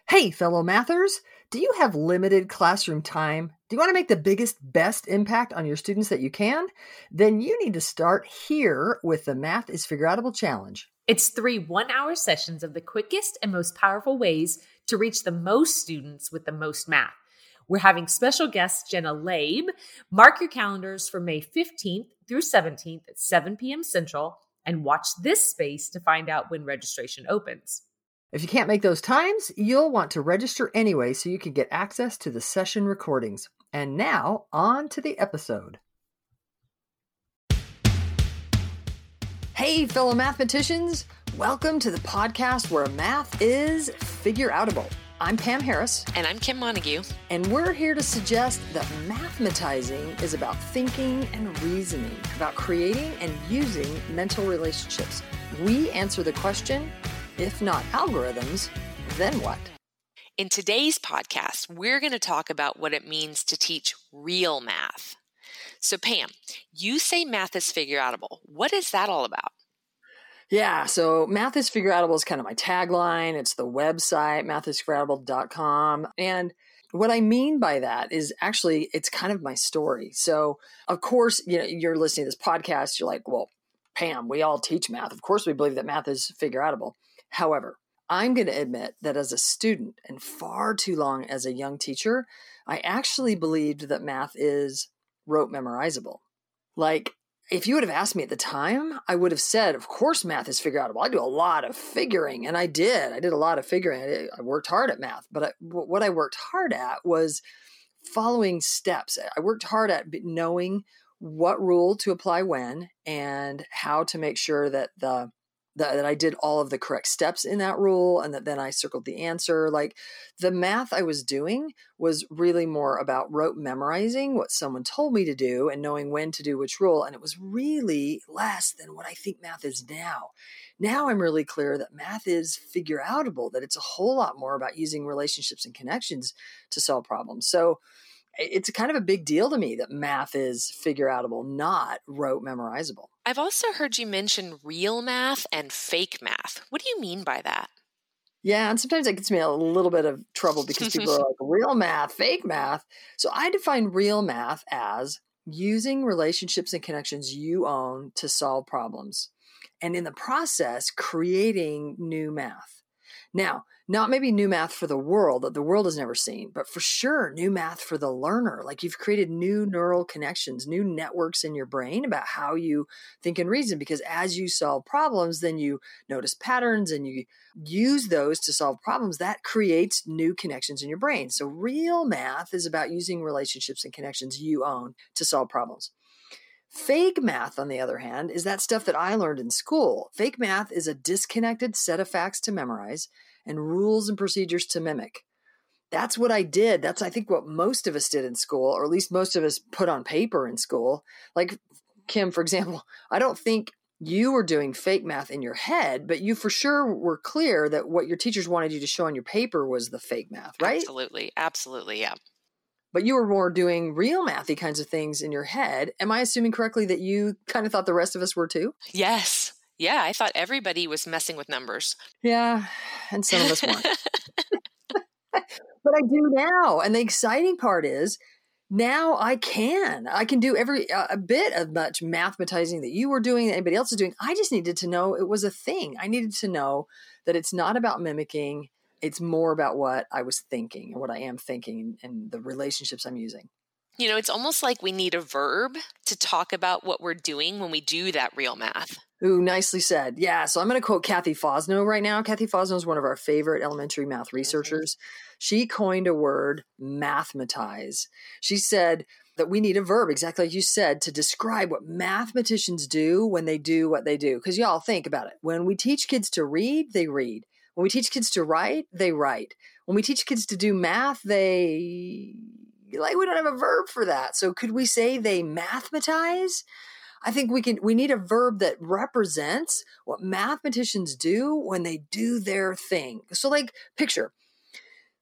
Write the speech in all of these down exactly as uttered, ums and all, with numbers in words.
Hey, fellow mathers, do you have limited classroom time? Do you want to make the biggest, best impact on your students that you can? Then you need to start here with the Math is Figureoutable Challenge. It's three one-hour sessions of the quickest and most powerful ways to reach the most students with the most math. We're having special guest Jenna Laib. Mark your calendars for May fifteenth through seventeenth at seven p.m. Central and watch this space to find out when registration opens. If you can't make those times, you'll want to register anyway so you can get access to the session recordings. And now, on to the episode. Hey, fellow mathematicians! Welcome to the podcast where math is figureoutable. I'm Pam Harris. And I'm Kim Montague. And we're here to suggest that mathematizing is about thinking and reasoning, about creating and using mental relationships. We answer the question, if not algorithms, then what? In today's podcast, we're going to talk about what it means to teach real math. So Pam, you say math is figureoutable. What is that all about? Yeah, so Math is Figureoutable is kind of my tagline. It's the website, math is figureoutable dot com. And what I mean by that is actually, it's kind of my story. So of course, you know, you're listening to this podcast, you're like, well, Pam, we all teach math. Of course, we believe that math is figureoutable. However, I'm going to admit that as a student and far too long as a young teacher, I actually believed that math is rote memorizable. Like, if you would have asked me at the time, I would have said, of course, math is figureoutable. I do a lot of figuring, and I did. I did a lot of figuring. I, I worked hard at math, but I, what I worked hard at was following steps. I worked hard at knowing what rule to apply when and how to make sure that the That, that I did all of the correct steps in that rule and that then I circled the answer. Like the math I was doing was really more about rote memorizing what someone told me to do and knowing when to do which rule. And it was really less than what I think math is now. Now I'm really clear that math is figureoutable, that it's a whole lot more about using relationships and connections to solve problems. So it's kind of a big deal to me that math is figureoutable, not rote memorizable. I've also heard you mention real math and fake math. What do you mean by that? Yeah, and sometimes that gets me a little bit of trouble because people are like, real math, fake math. So I define real math as using relationships and connections you own to solve problems. And in the process, creating new math. Now, not maybe new math for the world that the world has never seen, but for sure, new math for the learner. Like you've created new neural connections, new networks in your brain about how you think and reason. Because as you solve problems, then you notice patterns and you use those to solve problems. That creates new connections in your brain. So real math is about using relationships and connections you own to solve problems. Fake math, on the other hand, is that stuff that I learned in school. Fake math is a disconnected set of facts to memorize and rules and procedures to mimic. That's what I did. That's, I think, what most of us did in school, or at least most of us put on paper in school. Like Kim, for example, I don't think you were doing fake math in your head, but you for sure were clear that what your teachers wanted you to show on your paper was the fake math, right? Absolutely. Absolutely. Yeah. But you were more doing real mathy kinds of things in your head. Am I assuming correctly that you kind of thought the rest of us were too? Yes. Yeah. I thought everybody was messing with numbers. Yeah. And some of us weren't. But I do now. And the exciting part is now I can. I can do every uh, a bit of much mathematizing that you were doing, that anybody else is doing. I just needed to know it was a thing. I needed to know that it's not about mimicking. It's more about what I was thinking and what I am thinking and the relationships I'm using. You know, it's almost like we need a verb to talk about what we're doing when we do that real math. Ooh, nicely said. Yeah, so I'm going to quote Kathy Fosno right now. Kathy Fosno is one of our favorite elementary math researchers. Mm-hmm. She coined a word, mathematize. She said that we need a verb, exactly like you said, to describe what mathematicians do when they do what they do. Because y'all think about it. When we teach kids to read, they read. When we teach kids to write, they write. When we teach kids to do math, they, like, we don't have a verb for that. So could we say they mathematize? I think we can, we need a verb that represents what mathematicians do when they do their thing. So like, picture,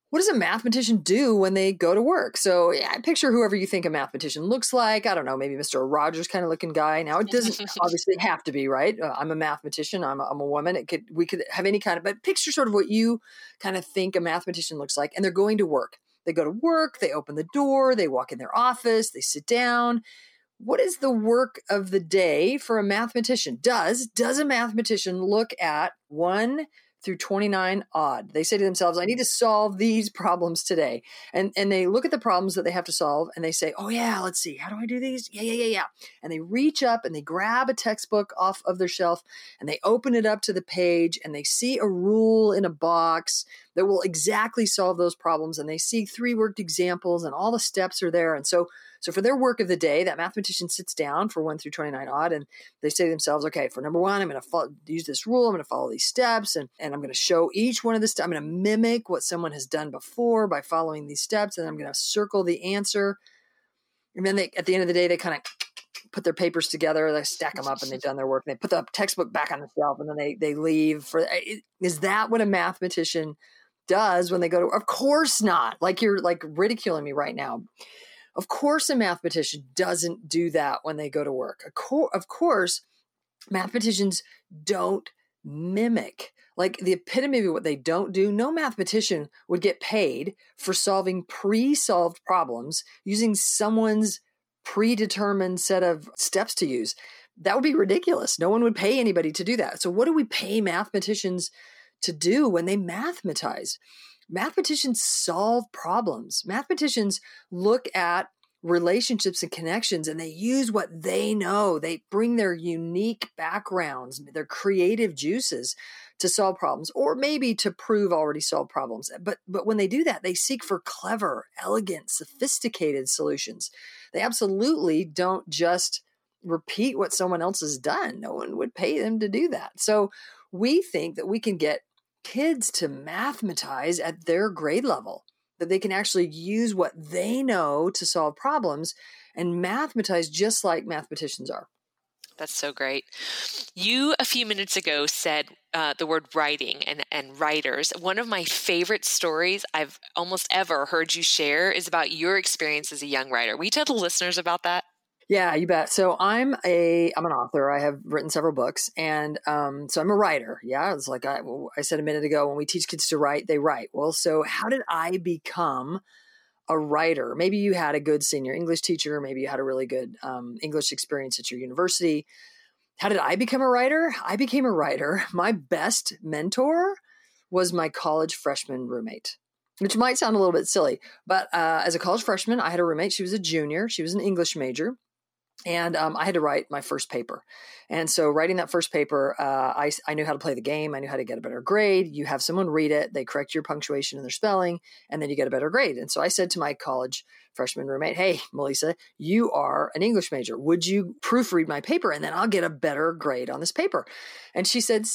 what does a mathematician do when they go to work? So yeah, I picture whoever you think a mathematician looks like. I don't know, maybe Mister Rogers kind of looking guy. Now it doesn't obviously have to be, right? Uh, I'm a mathematician. I'm a, I'm a woman. It could, we could have any kind of, but picture sort of what you kind of think a mathematician looks like. And they're going to work. They go to work, they open the door, they walk in their office, they sit down. What is the work of the day for a mathematician? Does, does a mathematician look at one through twenty-nine odd? They say to themselves, I need to solve these problems today. And and they look at the problems that they have to solve and they say, oh yeah, let's see. How do I do these? Yeah, yeah, yeah, yeah. And they reach up and they grab a textbook off of their shelf and they open it up to the page and they see a rule in a box that will exactly solve those problems. And they see three worked examples and all the steps are there. And so So for their work of the day, that mathematician sits down for one through twenty-nine odd, and they say to themselves, okay, for number one, I'm going to follow, use this rule. I'm going to follow these steps, and, and I'm going to show each one of the steps. I'm going to mimic what someone has done before by following these steps, and I'm going to circle the answer. And then they, at the end of the day, they kind of put their papers together, they stack them up, and they've done their work. And they put the textbook back on the shelf, and then they they leave. For is that what a mathematician does when they go to? Of course not. Like you're like ridiculing me right now. Of course, a mathematician doesn't do that when they go to work. Of course, mathematicians don't mimic. Like the epitome of what they don't do, no mathematician would get paid for solving pre-solved problems using someone's predetermined set of steps to use. That would be ridiculous. No one would pay anybody to do that. So what do we pay mathematicians to do when they mathematize? Mathematicians solve problems. Mathematicians look at relationships and connections and they use what they know. They bring their unique backgrounds, their creative juices to solve problems, or maybe to prove already solved problems. But, but when they do that, they seek for clever, elegant, sophisticated solutions. They absolutely don't just repeat what someone else has done. No one would pay them to do that. So we think that we can get kids to mathematize at their grade level, that they can actually use what they know to solve problems and mathematize just like mathematicians are. That's so great. You, a few minutes ago, said uh, the word writing and, and writers. One of my favorite stories I've almost ever heard you share is about your experience as a young writer. Will you tell the listeners about that? Yeah, you bet. So I'm a I'm an author. I have written several books, and um, so I'm a writer. Yeah, it's like I, I said a minute ago. When we teach kids to write, they write. Well, so how did I become a writer? Maybe you had a good senior English teacher. Maybe you had a really good um, English experience at your university. How did I become a writer? I became a writer. My best mentor was my college freshman roommate, which might sound a little bit silly, but uh, as a college freshman, I had a roommate. She was a junior. She was an English major. And um, I had to write my first paper. And so writing that first paper, uh, I, I knew how to play the game. I knew how to get a better grade. You have someone read it. They correct your punctuation and their spelling, and then you get a better grade. And so I said to my college freshman roommate, hey, Melissa, you are an English major. Would you proofread my paper? And then I'll get a better grade on this paper. And she said,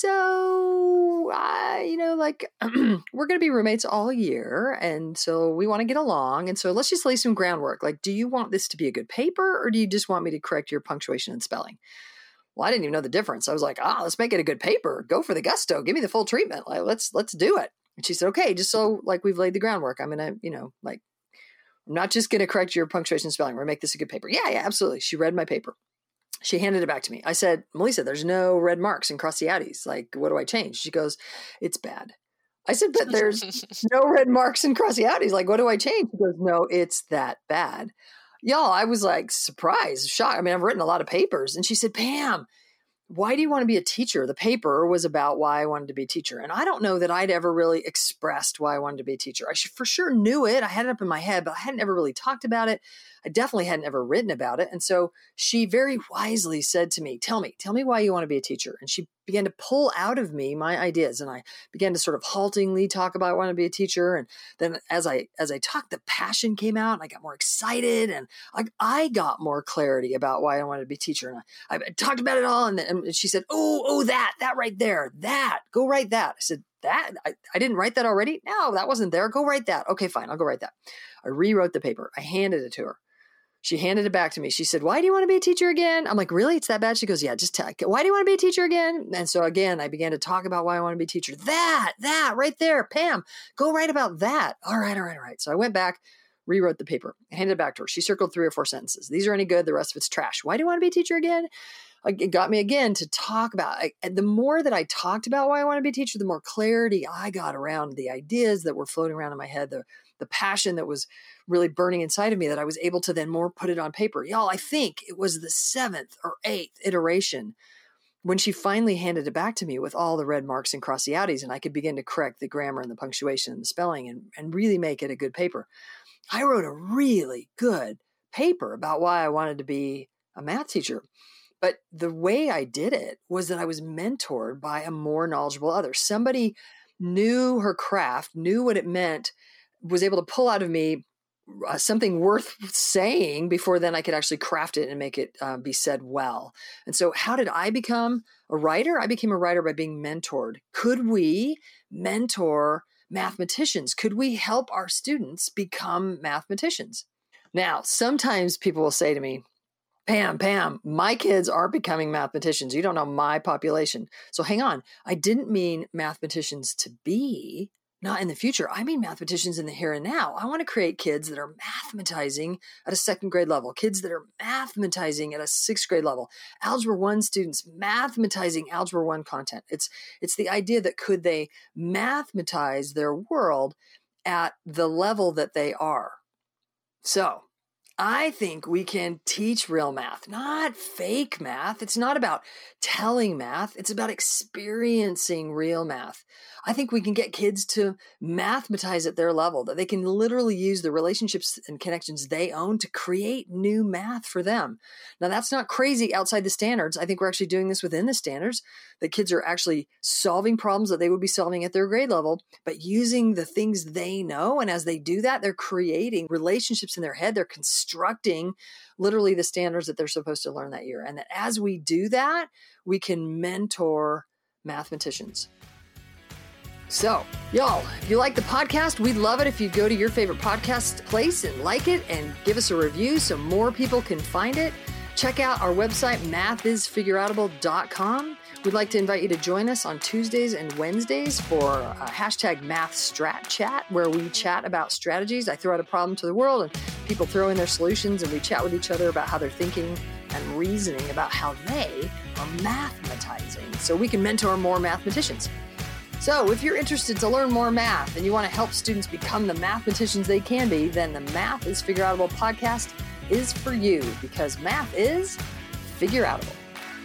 so, I, you know, like we're going to be roommates all year. And so we want to get along. And so let's just lay some groundwork. Like, do you want this to be a good paper, or do you just want me to correct your punctuation and spelling? Well, I didn't even know the difference. I was like, ah, let's make it a good paper. Go for the gusto. Give me the full treatment. Like, let's, let's do it. And she said, okay, just so like we've laid the groundwork, I'm going to, you know, like, I'm not just going to correct your punctuation and spelling. We're going to make this a good paper. Yeah, yeah, absolutely. She read my paper. She handed it back to me. I said, Melissa, there's no red marks and crossiatis. Like, what do I change? She goes, it's bad. I said, but there's no red marks and crossiatis. Like, what do I change? She goes, no, it's that bad. Y'all, I was like surprised, shocked. I mean, I've written a lot of papers. And she said, Pam, why do you want to be a teacher? The paper was about why I wanted to be a teacher. And I don't know that I'd ever really expressed why I wanted to be a teacher. I for sure knew it. I had it up in my head, but I hadn't ever really talked about it. I definitely hadn't ever written about it. And so she very wisely said to me, tell me, tell me why you want to be a teacher. And she began to pull out of me my ideas. And I began to sort of haltingly talk about I want to be a teacher. And then as I, as I talked, the passion came out and I got more excited and I, I got more clarity about why I wanted to be a teacher. And I, I talked about it all. And, then, and she said, oh, oh, that, that right there, that, go write that. I said, that, I, I didn't write that already. No, that wasn't there. Go write that. Okay, fine. I'll go write that. I rewrote the paper. I handed it to her. She handed it back to me. She said, why do you want to be a teacher again? I'm like, really? It's that bad? She goes, yeah, just tell. Why do you want to be a teacher again? And so again, I began to talk about why I want to be a teacher. That, that right there, Pam, go write about that. All right, all right, all right. So I went back, rewrote the paper, handed it back to her. She circled three or four sentences. These are any good. The rest of it's trash. Why do you want to be a teacher again? It got me again to talk about, I, the more that I talked about why I want to be a teacher, the more clarity I got around the ideas that were floating around in my head, the, the passion that was really burning inside of me, that I was able to then more put it on paper. Y'all, I think it was the seventh or eighth iteration when she finally handed it back to me with all the red marks and cross the outies, and I could begin to correct the grammar and the punctuation and the spelling and, and really make it a good paper. I wrote a really good paper about why I wanted to be a math teacher. But the way I did it was that I was mentored by a more knowledgeable other. Somebody knew her craft, knew what it meant, was able to pull out of me uh, something worth saying before then I could actually craft it and make it uh, be said well. And so how did I become a writer? I became a writer by being mentored. Could we mentor mathematicians? Could we help our students become mathematicians? Now, sometimes people will say to me, Pam, Pam, my kids aren't becoming mathematicians. You don't know my population. So hang on. I didn't mean mathematicians to be, not in the future. I mean mathematicians in the here and now. I want to create kids that are mathematizing at a second grade level, kids that are mathematizing at a sixth grade level, Algebra one students mathematizing Algebra one content. It's, it's the idea that could they mathematize their world at the level that they are. So I think we can teach real math, not fake math. It's not about telling math. It's about experiencing real math. I think we can get kids to mathematize at their level, that they can literally use the relationships and connections they own to create new math for them. Now, that's not crazy outside the standards. I think we're actually doing this within the standards, that kids are actually solving problems that they would be solving at their grade level, but using the things they know. And as they do that, they're creating relationships in their head. They're constructing literally the standards that they're supposed to learn that year. And that as we do that, we can mentor mathematicians. So, y'all, if you like the podcast, we'd love it if you go to your favorite podcast place and like it and give us a review so more people can find it. Check out our website, math is figure outable dot com. We'd like to invite you to join us on Tuesdays and Wednesdays for a hashtag Math Strat Chat, where we chat about strategies. I throw out a problem to the world and people throw in their solutions, and we chat with each other about how they're thinking and reasoning about how they are mathematizing so we can mentor more mathematicians. So if you're interested to learn more math and you want to help students become the mathematicians they can be, then the Math is Figure Outable podcast is for you, because math is figure outable.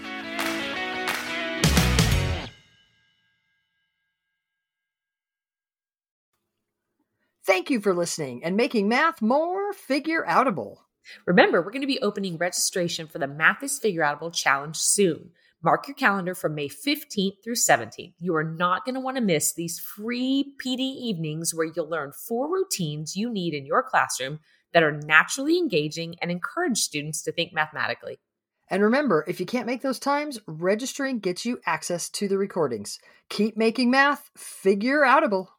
Thank you for listening and making math more figure outable. Remember, we're going to be opening registration for the Math is Figure Outable Challenge soon. Mark your calendar from May fifteenth through seventeenth. You are not going to want to miss these free P D evenings where you'll learn four routines you need in your classroom that are naturally engaging and encourage students to think mathematically. And remember, if you can't make those times, registering gets you access to the recordings. Keep making math figure outable.